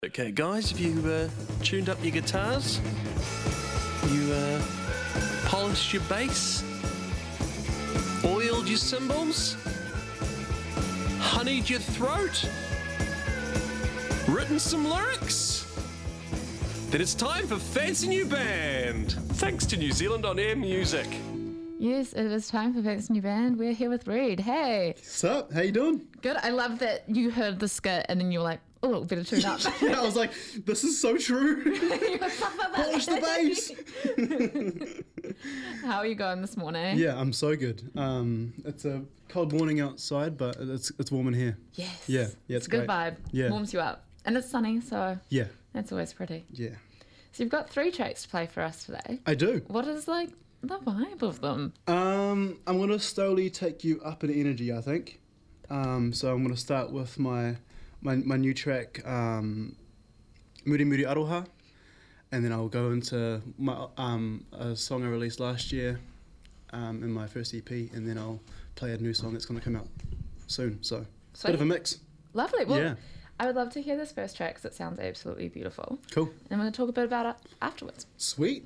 Okay, guys, have you tuned up your guitars? You polished your bass? Oiled your cymbals? Honeyed your throat? Written some lyrics? Then it's time for Fancy New Band, thanks to New Zealand On Air Music. Yes, it is time for Fancy New Band. We're here with Reed. Hey. What's up? How you doing? Good. I love that you heard the skit and then you were like, oh, better tune up. Yeah, I was like, this is so true. Polish the bass. How are you going this morning? Yeah, I'm so good. It's a cold morning outside, but it's warm in here. Yes. Yeah, it's a good great. vibe. Yeah. Warms you up. And it's sunny, so Yeah, that's always pretty. yeah. So you've got 3 tracks to play for us today. I do. What is like the vibe of them? I'm gonna slowly take you up in energy, I think. So I'm gonna start with my new track, Muri Muri Aroha, and then I'll go into my a song I released last year in my first EP, and then I'll play a new song that's gonna come out soon. So Sweet. bit of a mix. Lovely. Well, Yeah. I would love to hear this first track because it sounds absolutely beautiful. Cool. And I'm going to talk a bit about it afterwards. Sweet.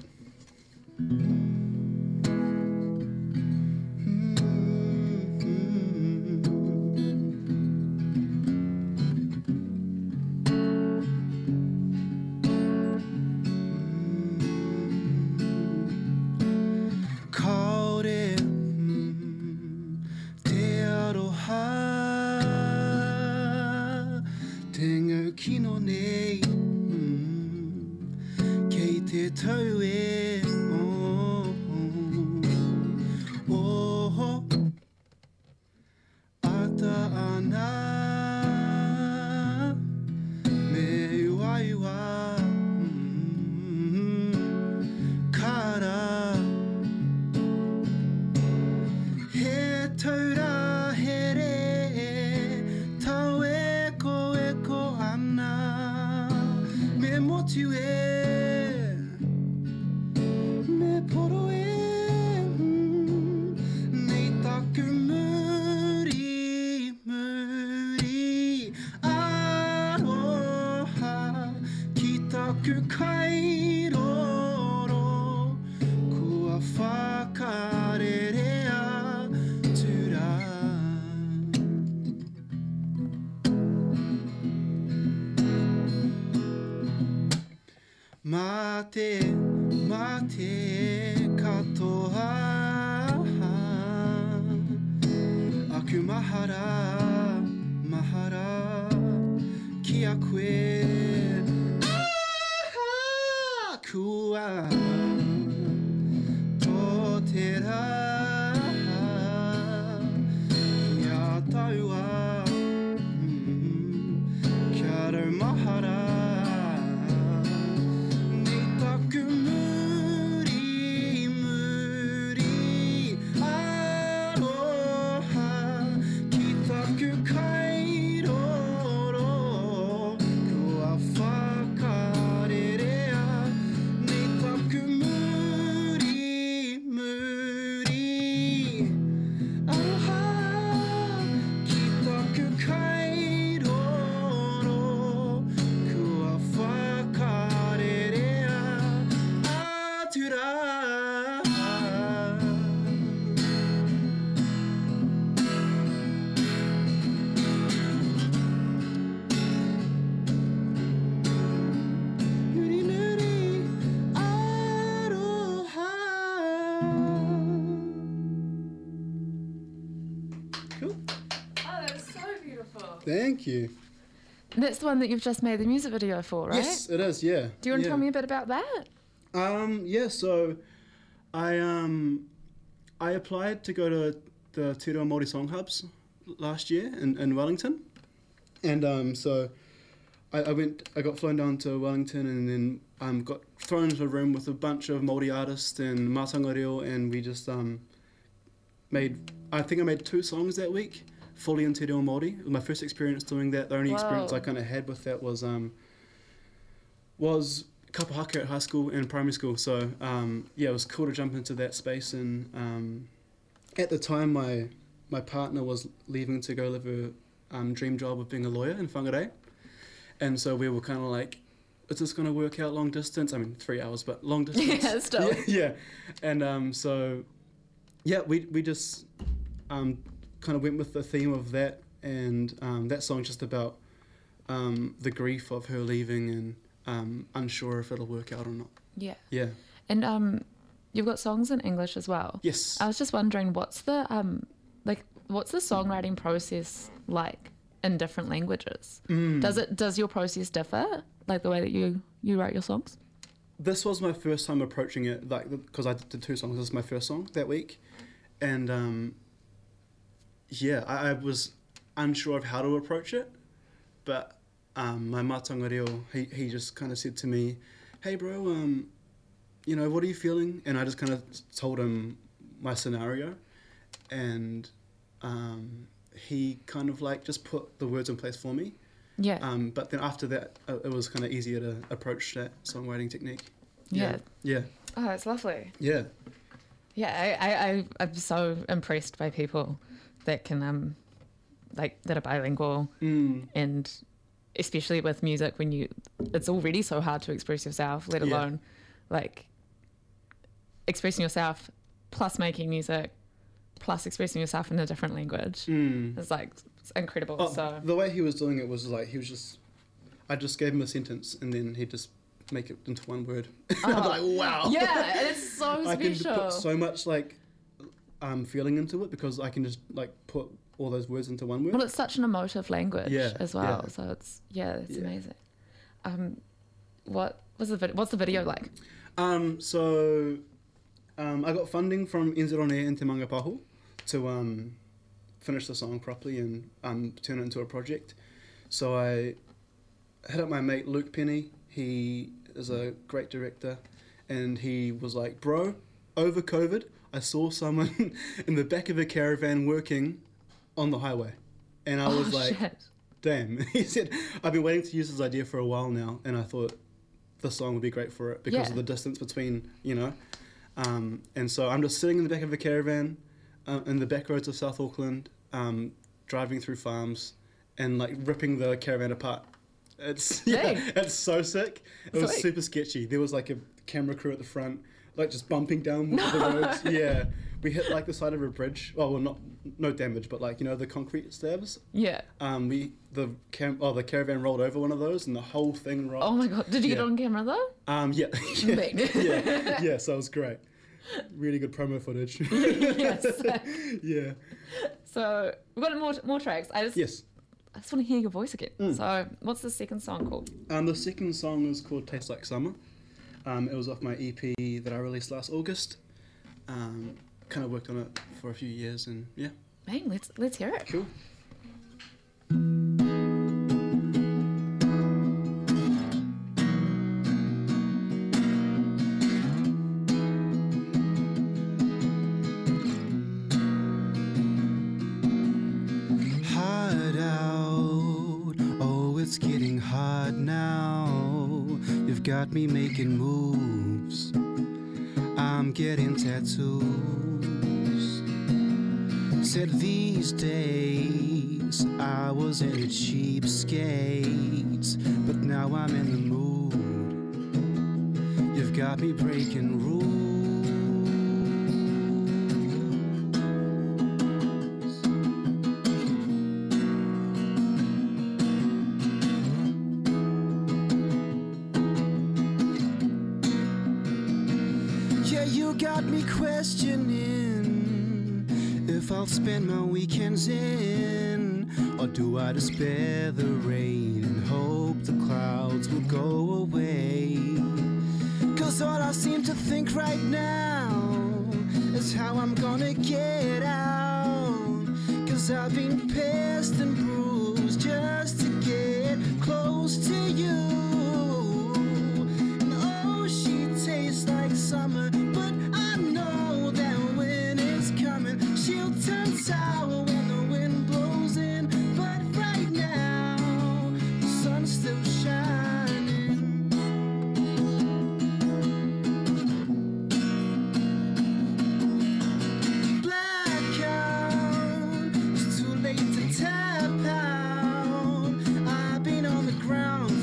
Mate katoa aku mahara kia koe kua tōtera kia taua kia rau mahara Thank you. And that's the one that you've just made the music video for, right? Yes, it is, yeah. Do you want to tell me a bit about that? Yeah, so I applied to go to the Te Reo Māori Song Hubs last year in Wellington. And so I got flown down to Wellington and then got thrown into a room with a bunch of Māori artists and mātanga reo, and we just I think I made 2 songs that week. Fully in Te Reo Māori. It was my first experience doing that. The only experience I kind of had with that was kapahaka at high school and primary school. So yeah, it was cool to jump into that space. And at the time, my partner was leaving to go live her dream job of being a lawyer in Whangarei. And so we were kind of like, is this going to work out long distance? I mean, 3 hours, but long distance. Yeah, still. Yeah. And so, yeah, we just kind of went with the theme of that. And that song's just about the grief of her leaving and unsure if it'll work out or not. Yeah. Yeah. And you've got songs in English as well. Yes. I was just wondering, what's the songwriting process like in different languages? Does your process differ, like the way that you write your songs? This was my first time approaching it, like, because I did 2 songs. This is my first song that week. And yeah, I was unsure of how to approach it, but my mātaonga reo, he just kind of said to me, hey bro, what are you feeling? And I just kind of told him my scenario, and he kind of like just put the words in place for me. Yeah. But then after that, it was kind of easier to approach that songwriting technique. Yeah. Yeah. Oh, it's lovely. Yeah. Yeah, I'm so impressed by people that can that are bilingual, and especially with music when it's already so hard to express yourself, let alone like expressing yourself plus making music plus expressing yourself in a different language. It's like, it's incredible. Oh, so the way he was doing it was like, I just gave him a sentence and then he'd just make it into one word. I'm like, wow. Yeah, it's so special. I can put so much like feeling into it because I can just like put all those words into one word. Well, it's such an emotive language as well. Yeah. So it's amazing. What's the video like? So I got funding from NZ and Te Mangapahu to finish the song properly and turn it into a project. So I hit up my mate Luke Penny. He is a great director, and he was like, bro, over COVID, I saw someone in the back of a caravan working on the highway. And I was like, shit. Damn. He said, I've been waiting to use this idea for a while now, and I thought the song would be great for it because of the distance between, and so I'm just sitting in the back of a caravan in the back roads of South Auckland, driving through farms and like ripping the caravan apart. It's so sick. It was super sketchy. There was like a camera crew at the front, like just bumping down the roads. Yeah, we hit like the side of a bridge. Well, no damage, but like the concrete slabs. Yeah. The caravan rolled over one of those, and the whole thing rocked. Oh my god! Did you get it on camera though? Yeah. So it was great. Really good promo footage. Yes. Yeah. So we've got more tracks. I just want to hear your voice again. So what's the second song called? The second song is called Tastes Like Summer. It was off my EP that I released last August. Kind of worked on it for a few years, and yeah. Man, let's hear it. Cool. It's getting hard now. You've got me making moves. I'm getting tattoos. Said these days I was in a cheapskate, but now I'm in the mood. You've got me breaking rules. Got me questioning if I'll spend my weekends in, or do I despair the rain and hope the clouds will go away? 'Cause all I seem to think right now is how I'm gonna get out. 'Cause I've been pissed and bruised just to get close to you. And oh, she tastes like summer, but I know that when it's coming, she'll turn sour when the wind blows in. But right now, the sun's still shining. Blackout, it's too late to tap out. I've been on the ground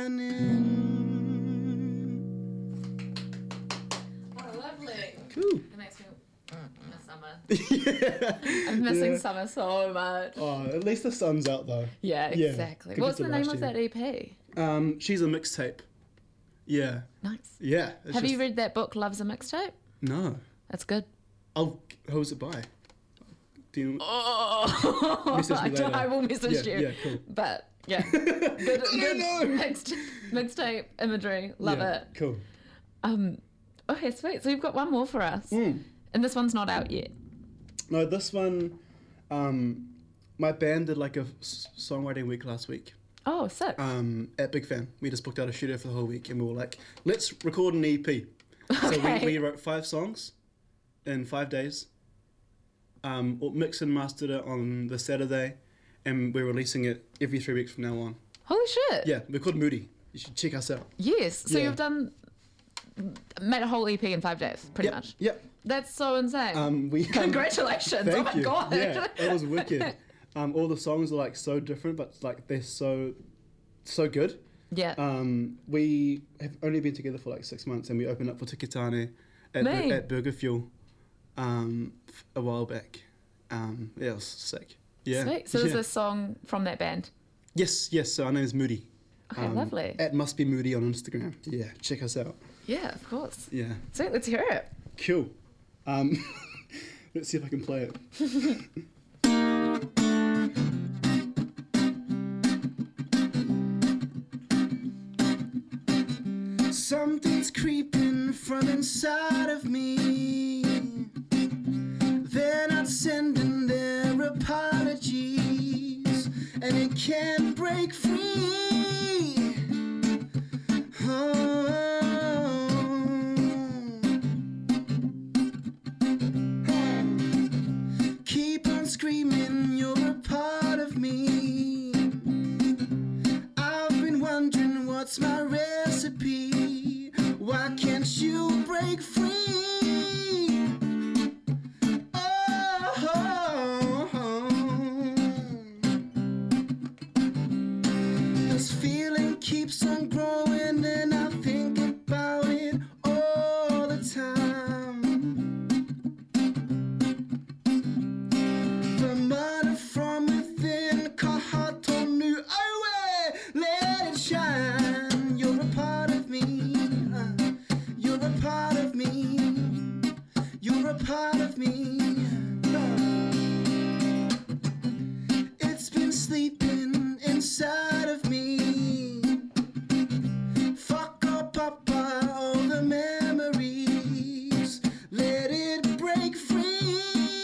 Oh, lovely. Cool. It makes me miss summer. I'm missing summer so much. Oh, at least the sun's out though. Yeah, exactly. compared What's to the name last of year. that EP? She's a mixtape. Yeah. Nice. Yeah. it's Have you just- read that book, Love's a Mixtape? No. That's good. Who's it by? Do you Oh, Message me later. I will message Yeah, you. yeah, cool. But yeah, good, No. mixtape imagery. Love yeah, it. Cool. Okay, sweet. So you've got one more for us, and this one's not out yet. No, this one, my band did like a songwriting week last week. Oh, sick. At Big Fan. We just booked out a studio for the whole week and we were like, let's record an EP. So Okay. we wrote 5 songs in 5 days. Mixed and mastered it on the Saturday and we're releasing it every 3 weeks from now on. Holy shit. Yeah, we're called Moody. You should check us out. Yes. So Yeah. you've made a whole EP in 5 days, pretty Yep, much. Yep. That's so insane. We Congratulations. Thank Oh my you. god. Yeah, it was wicked. All the songs are like so different, but like they're so good. Yeah. We have only been together for like 6 months, and we opened up for Tikitane at Burger Fuel a while back. Yeah, it was sick. Yeah. Sweet. So yeah. there's a song from that band. Yes. So our name is Moody. Okay, lovely. At Must Be Moody on Instagram. Yeah, check us out. Yeah, of course. Yeah. Sweet. Let's hear it. Cool. Let's see if I can play it. Something's creeping from inside of me. They're not sending their apologies, and it can't break free. Oh. Keep on screaming, you're a part of me. I've been wondering what's my recipe. Why can't you break free? This feeling keeps on growing and I think about it all the time. The murder from within, Kahatonu, away, let it shine. You're a part of me. You're a part of me. You're a part of me. It's been sleeping inside of me. Fuck up, Papa, all the memories. Let it break free.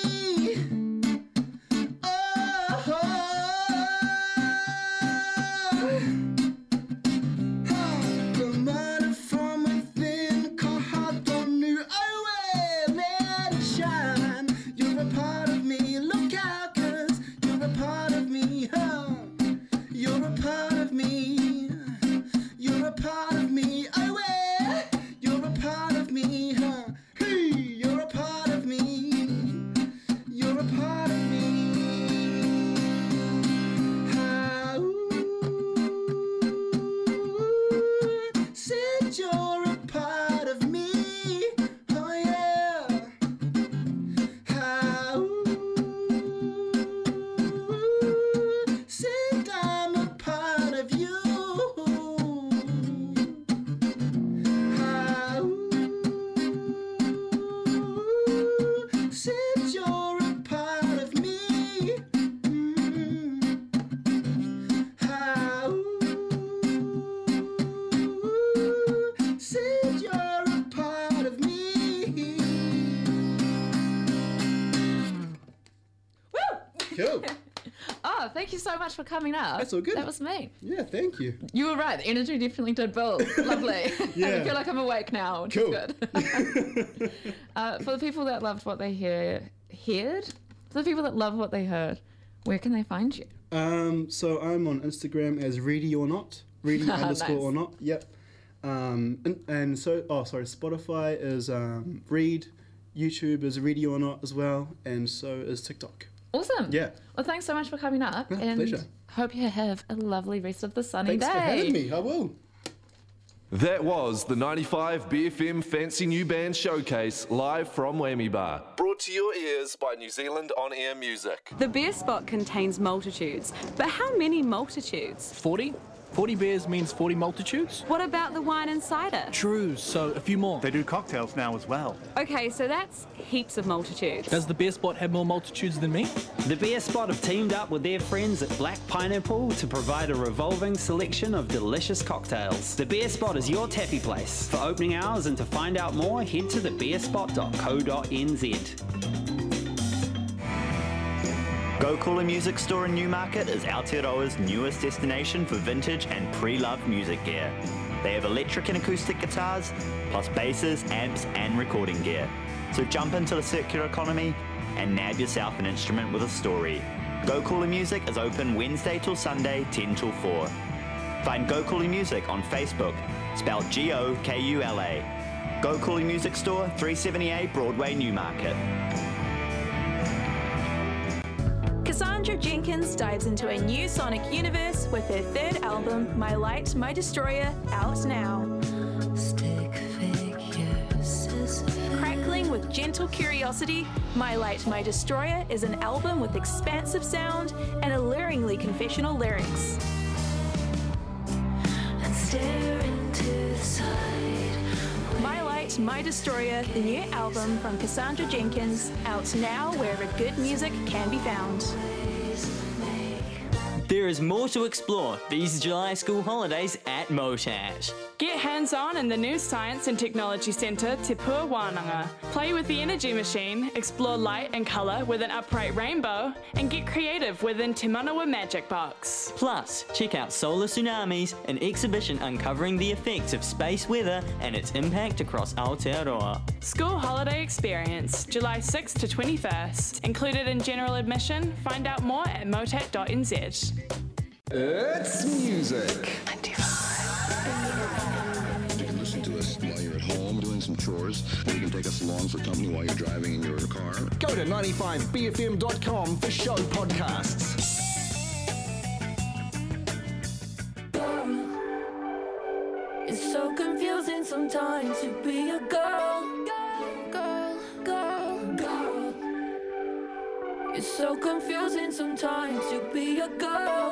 The murder from within, Kahadonu, away, let it shine. You're a part of me, look out, 'cause you're a part of me, You're a part of me, you're a part of me, away, you're a part of me, Hey, you're a part of me, you're a part of me. Said you're a part of me, oh yeah. Said I'm a part of you. Said you're a part of me. Said you're a part of me. Woo! Cool. Oh, thank you so much for coming up. That's all good. That was me. Yeah, thank you. You were right. The energy definitely did build. Lovely. Yeah. I feel like I'm awake now, which Cool. is good. For the people that loved what they heard, for the people that love what they heard, where can they find you? So I'm on Instagram as Reedy or Not. Reedy underscore Nice. or not. Yep. And so, Spotify is Reed. YouTube is Reedy or Not as well. And so is TikTok. Awesome. Yeah. Well, thanks so much for coming up. Yeah, and pleasure. hope you have a lovely rest of the sunny Thanks day. for having me. I will. That was the 95 BFM Fancy New Band Showcase live from Whammy Bar. Brought to your ears by New Zealand On Air Music. The beer spot contains multitudes, but how many multitudes? 40? 40 beers means 40 multitudes? What about the wine and cider? True, so a few more. They do cocktails now as well. Okay, so that's heaps of multitudes. Does the beer spot have more multitudes than me? The Beer Spot have teamed up with their friends at Black Pineapple to provide a revolving selection of delicious cocktails. The Beer Spot is your tappy place. For opening hours and to find out more, head to thebeerspot.co.nz. Go Cooler Music Store in Newmarket is Aotearoa's newest destination for vintage and pre-loved music gear. They have electric and acoustic guitars, plus basses, amps and recording gear. So jump into the circular economy and nab yourself an instrument with a story. Go Cooler Music is open Wednesday till Sunday, 10 till 4. Find Go Cooler Music on Facebook, spelled G-O-K-U-L-A. Go Cooler Music Store, 378 Broadway, Newmarket. Cassandra Jenkins dives into a new sonic universe with her third album, My Light, My Destroyer, out now. Crackling with gentle curiosity, My Light, My Destroyer is an album with expansive sound and alluringly confessional lyrics. My Light, My Destroyer, the new album from Cassandra Jenkins, out now wherever good music can be found. There is more to explore these July school holidays at Motash. Get hands-on in the new Science and Technology Centre Te Pua Wānanga. Play with the energy machine, explore light and colour with an upright rainbow, and get creative within Te Manawa Magic Box. Plus, check out Solar Tsunamis, an exhibition uncovering the effects of space weather and its impact across Aotearoa. School holiday experience, July 6th to 21st. Included in general admission. Find out more at motat.nz. It's music. You can listen to us while you're at home doing some chores, or you can take us along for company while you're driving in your car. Go to 95bfm.com for show podcasts. It's so confusing sometimes to be a girl. It's so confusing sometimes to be a girl.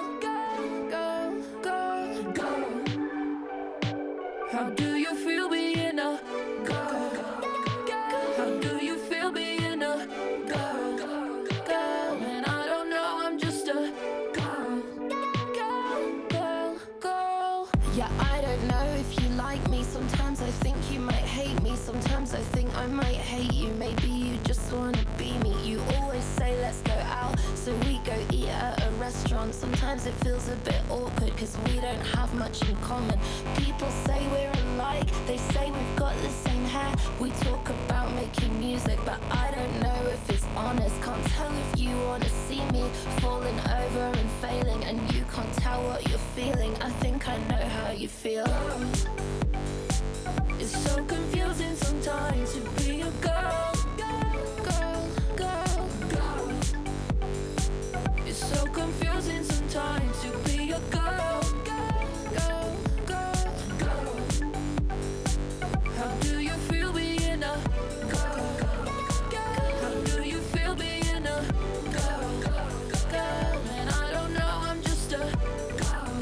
How do you feel being a girl? How do you feel being a girl? And I don't know, I'm just a girl. Yeah, I don't know if you like me. Sometimes I think you might hate me. Sometimes I think I might hate you. Maybe you just wanna be me. You always say let's go out, so we go eat at a restaurant. Sometimes it feels a bit awkward cause we don't have much in common. People say we're alike, they say we've got the same hair. We talk about making music, but I don't know if it's honest. Can't tell if you wanna see me falling over and failing, and you can't tell what you're feeling. I think I know how you feel. It's so confusing sometimes to be a girl. It's so confusing sometimes to be a girl. How do you feel being a girl? How do you feel being a girl? And I don't know, I'm just a girl.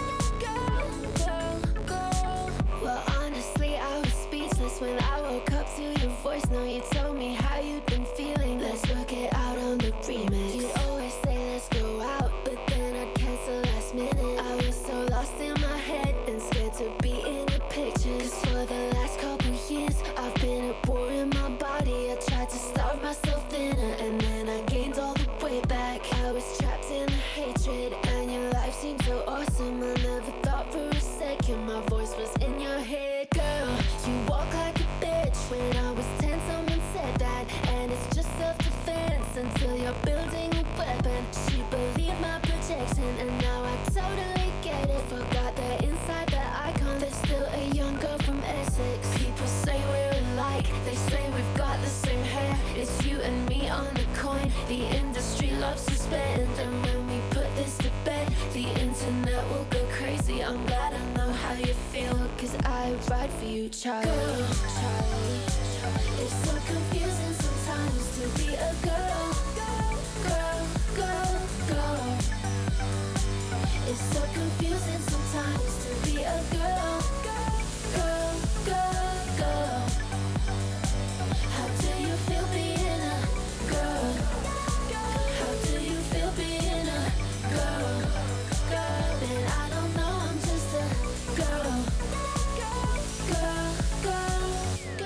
Well, honestly, I was speechless when I woke up to your voice. Now you told me how you'd been feeling. Let's work it out on the remix. You'd always say let's go out, but then I'd cancel last minute. I was so lost in my head and scared to be in the pictures. Cause for the last couple years I've been at war in my body. I tried to starve myself thinner and then I gained all the way back. I was trapped in the hatred and your life seemed so awesome. I never thought for a second my voice was in your head. Girl, you walk like a bitch. When I was 10 someone said that, and it's just self-defense until you're building a weapon. She believed my protection and now I totally get it. Forgot that inside the icon there's still a young girl from Essex. People say we're alike, they say we've got the same hair. It's you and me on the coin, the industry loves to spend. And when we put this to bed, the internet will go crazy. I'm glad I know how you feel, cause I would ride for you, Charlie. Girl, Charlie. It's so confusing sometimes to be a girl. Girl, girl, girl. It's so confusing sometimes to be a girl. Girl, girl, girl. How do you feel being a girl? How do you feel being a girl? Girl, and I don't know, I'm just a girl. Girl, girl,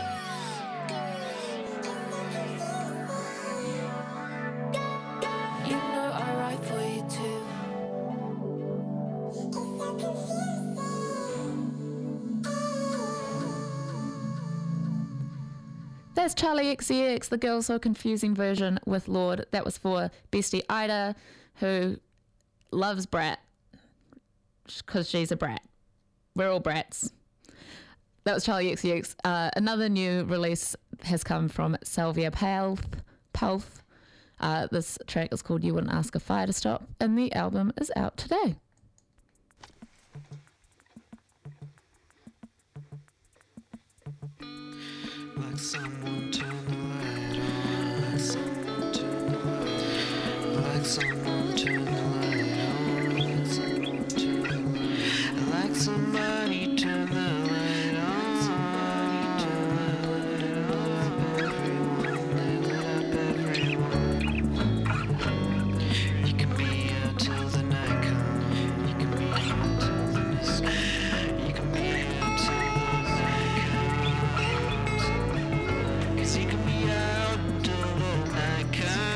girl. You know I write for you too. That's Charlie XCX, the Girl So Confusing version with Lorde. That was for bestie Ida, who loves Brat because she's a brat. We're all brats. That was Charlie XCX. Another new release has come from Sylvia Palth. This track is called You Wouldn't Ask a Fire to Stop, and the album is out today. Like someone turn the light on. Like someone turn the light on. Like someone turn the light on. Like someone turn the light on. Like somebody turn the light on. Somebody turn the light on. They lit up everyone. You can be out till the night comes. You can be out till the mist. You can be out till the night comes. 'Cause you can be out till the night comes.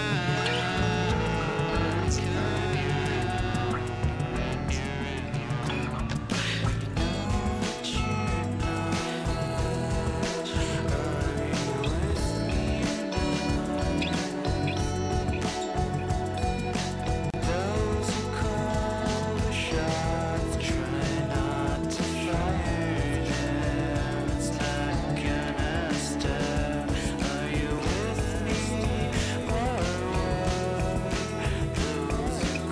Those who call the shots try not to fire them. It's not gonna stop. Are you with me or what? Those who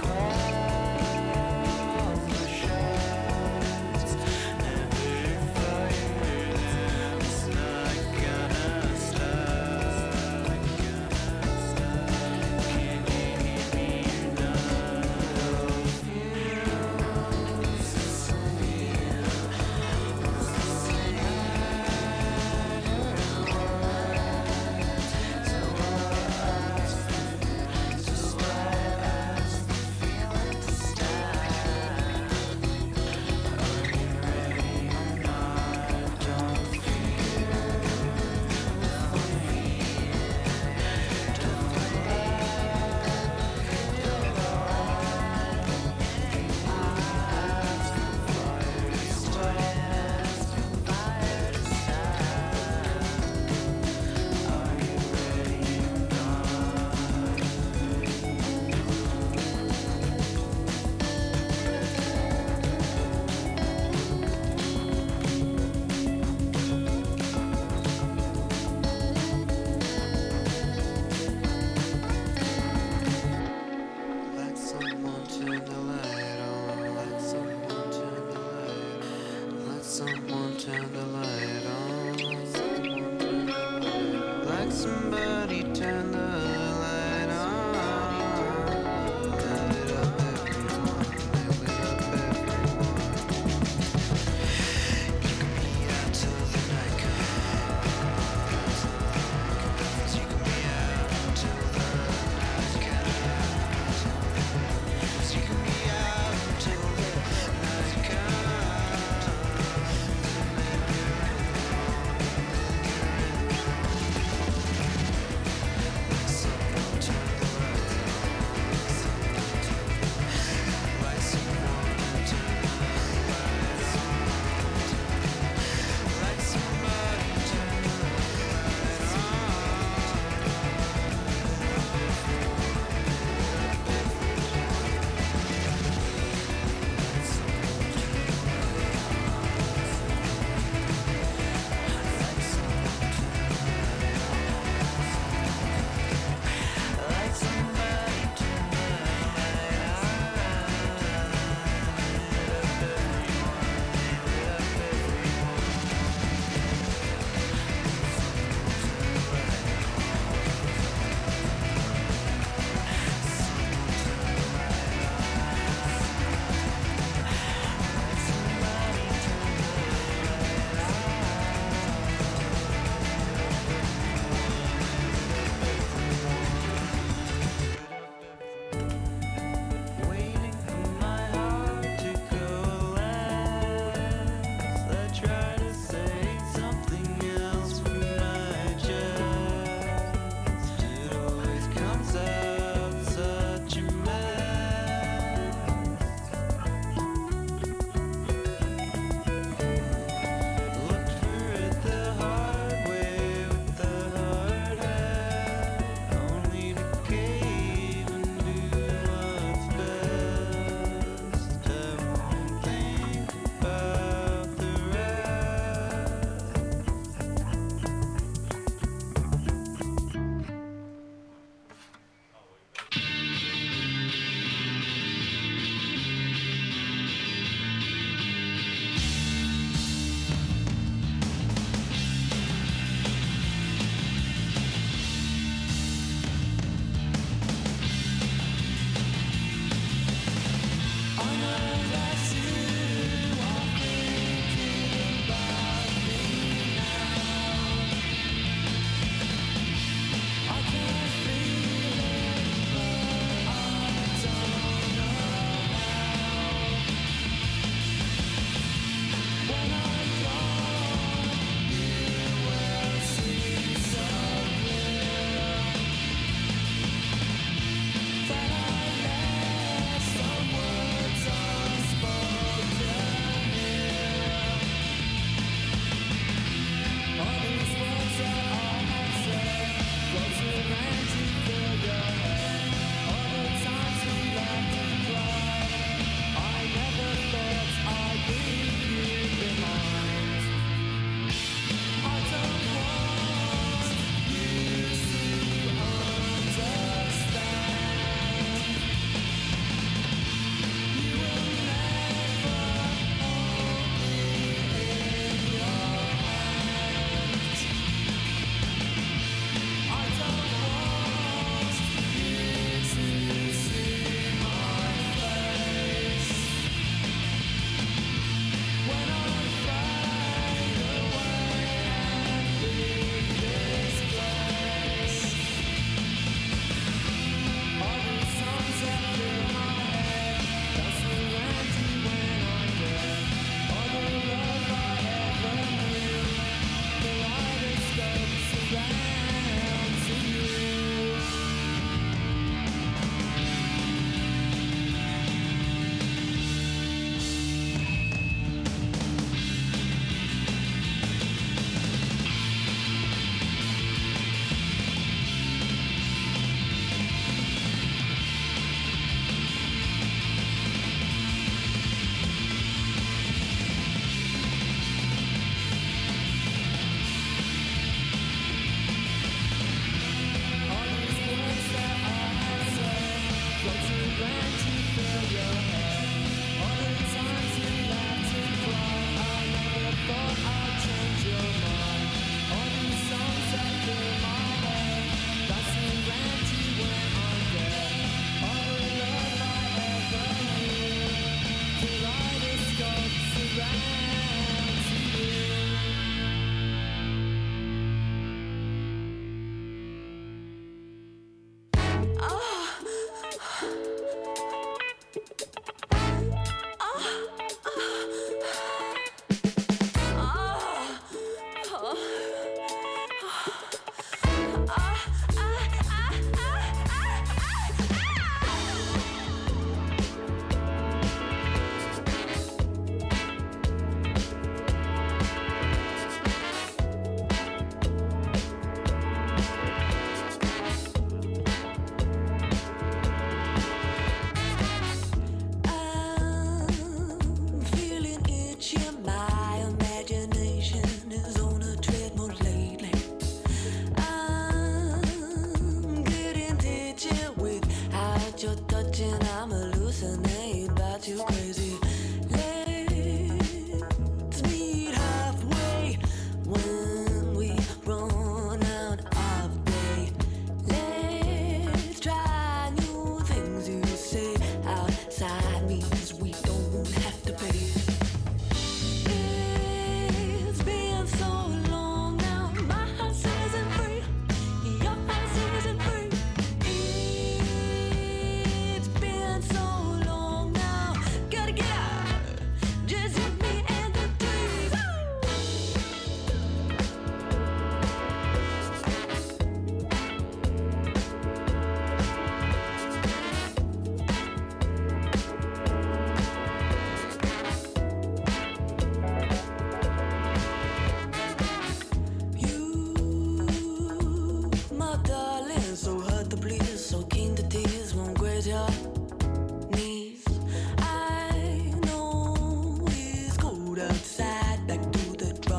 call the shots never fire them. It's not gonna stop. Can you hear me Let someone turn the light on. Let someone turn the light on. Let someone turn the light on. Someone turn the light on. Let somebody turn the light on. They lit up everyone. They lit up everyone. You can be out till the night comes. You can be out till the night comes. You can be out till the night comes.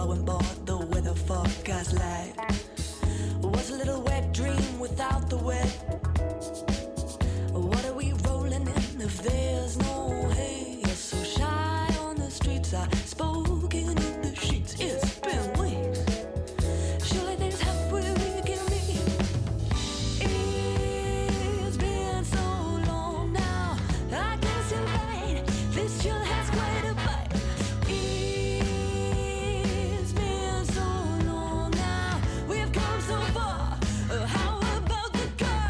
go and bought the weather forecast light. Was a little wet dream without the wet. What are we rolling in if there's no hay? So shy on the streets, I spoken in the sheets. It's been weeks. Surely there's halfway we can meet. It's been so long now, I can't survive. This chill has quite a bite. It's been so long now, we've come so far. How about the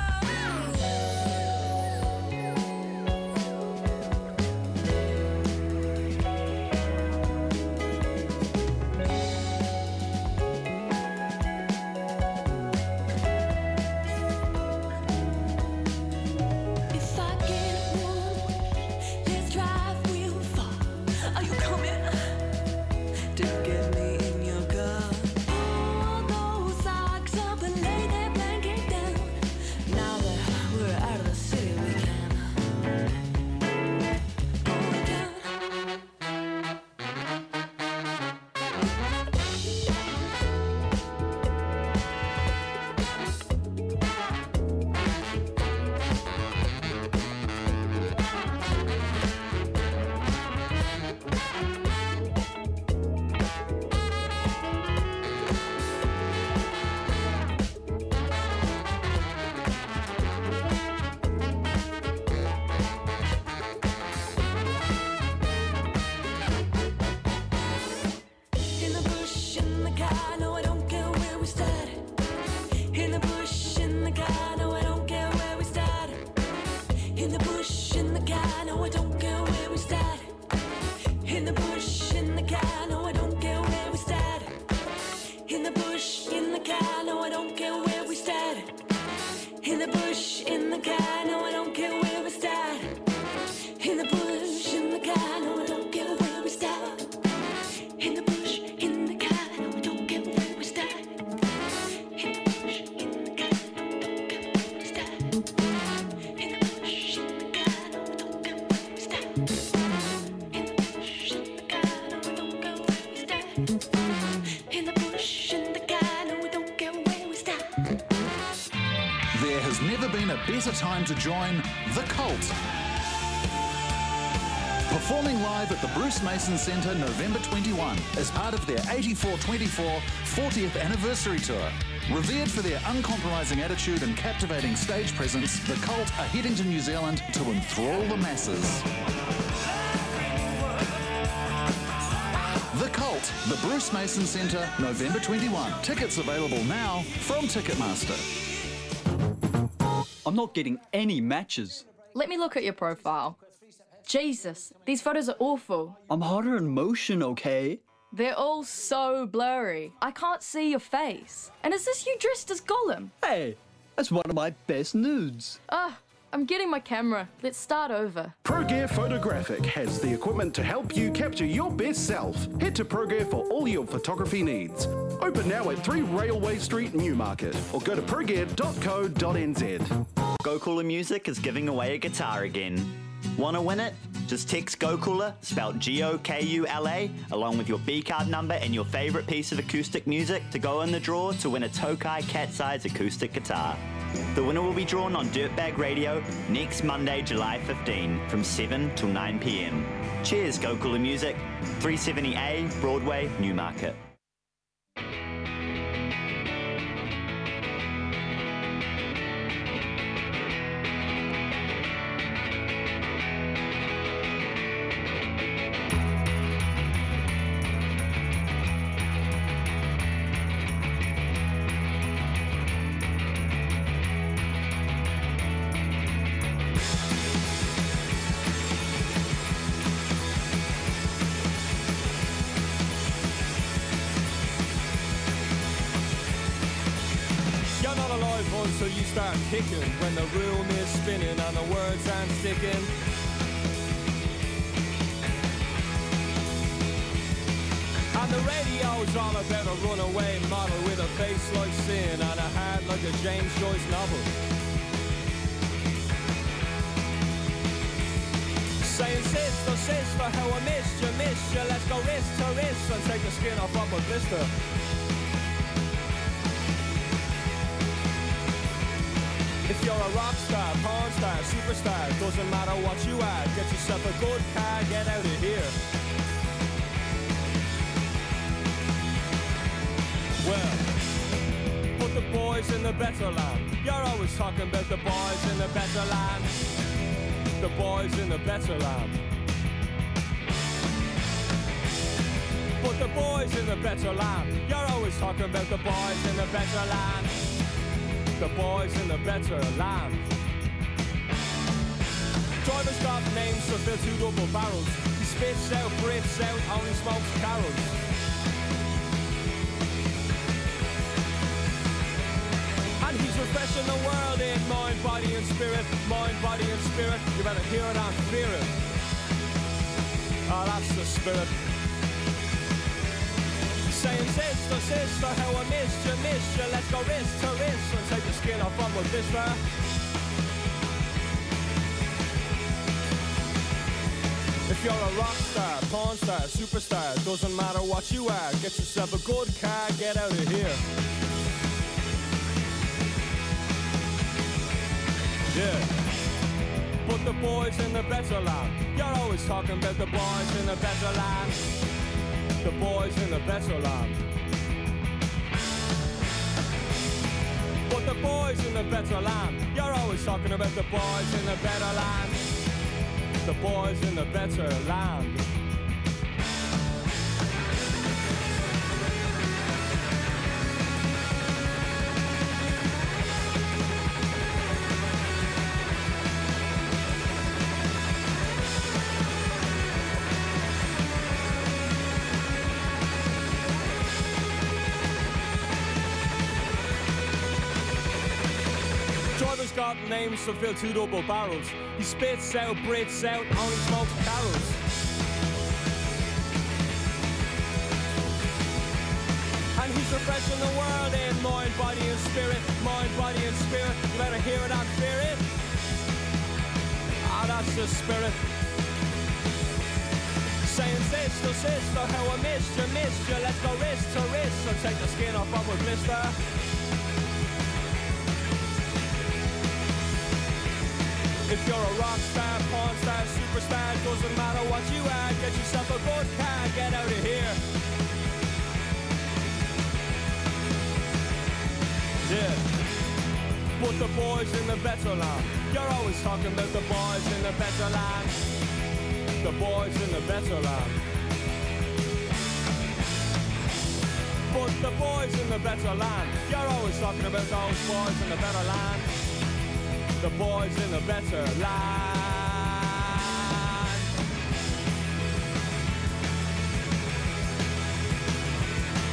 If I get one, let's drive real far. Are you coming to get me in your car? Pull those socks up and lay that blanket down. Now that we're out of the city, we can go down. In the bush, in the car, no, I don't care where we started. In the bush, in the car, no, I don't care where we started. In the bush, in the car, no, I don't care where we started. In the bush, in the car, no, I don't care where we started. In the bush, in the car, no, I don't care where we started. In the bush, in the car, no, I don't care where we started. In the bush, in the car, no, I don't care where we started. In the bush, in the car, no, I don't care where we started. In the bush, in the car, no, I don't care where we started. In the bush, in the car, no, I don't care where we started. In the bush, in the car, no, I don't care where we started. In the bush, in the car, no, I don't care where we started. There has never been a better time to join The Cult. Performing live at the Bruce Mason Centre November 21 as part of their 84-24 40th anniversary tour. Revered for their uncompromising attitude and captivating stage presence, The Cult are heading to New Zealand to enthrall the masses. The Cult, the Bruce Mason Centre, November 21. Tickets available now from Ticketmaster. I'm not getting any matches. Let me look at your profile. Jesus, these photos are awful. I'm hotter in motion, okay? They're all so blurry. I can't see your face. And is this you dressed as Gollum? Hey, that's one of my best nudes. I'm getting my camera. Let's start over. ProGear Photographic has the equipment to help you capture your best self. Head to ProGear for all your photography needs. Open now at 3 Railway Street, Newmarket, or go to progear.co.nz. Go Cooler Music is giving away a guitar again. Want to win it? Just text Go Cooler, spelled G-O-K-U-L-A, along with your B-card number and your favourite piece of acoustic music to go in the draw to win a Tokai Cat's-Eyes acoustic guitar. The winner will be drawn on Dirtbag Radio next Monday, July 15, from 7 till 9 p.m. Cheers, Go Cooler Music, 370A, Broadway, Newmarket. So you start kicking when the room is spinning and the words aren't sticking. And the radio's all about a runaway model with a face like sin and a heart like a James Joyce novel. Saying, sister, sister, how I missed you, let's go wrist to wrist and take the skin off of a blister. If you're a rock star, porn star, superstar, doesn't matter what you are, get yourself a good car, get out of here. Well, put the boys in the better land. You're always talking about the boys in the better land. The boys in the better land. Put the boys in the better land. You're always talking about the boys in the better land. The boys in the better land. Driver's got names to fill 2 double barrels. He spits out, breathes out, only smokes carols. And he's refreshing the world in mind, body and spirit. Mind, body and spirit. You better hear it and fear it. Oh, that's the spirit. Saying, sister, sister, how I missed you, let's go wrist to wrist and take the skin off of a blister. If you're a rock star, porn star, superstar, doesn't matter what you are, get yourself a good car, get out of here. Yeah. Put the boys in the better land. You're always talking about the boys in the better land. The boys in the better land. But the boys in the better land. You're always talking about the boys in the better land. The boys in the better land. Got names to fill 2 double barrels. He spits out, breathes out, only smokes carols. And he's refreshing the world in mind, body and spirit. Mind, body and spirit. You better hear it and fear it. Ah, that's the spirit. Saying, sister, sister, how I missed you, let's go wrist to wrist and take the skin off of a blister. If you're a rock star, porn star, superstar, doesn't matter what you are, get yourself a good car, get out of here. Yeah. Put the boys in the better land. You're always talking about the boys in the better land. The boys in the better land. Put the boys in the better land. You're always talking about those boys in the better land. The boys in the better land.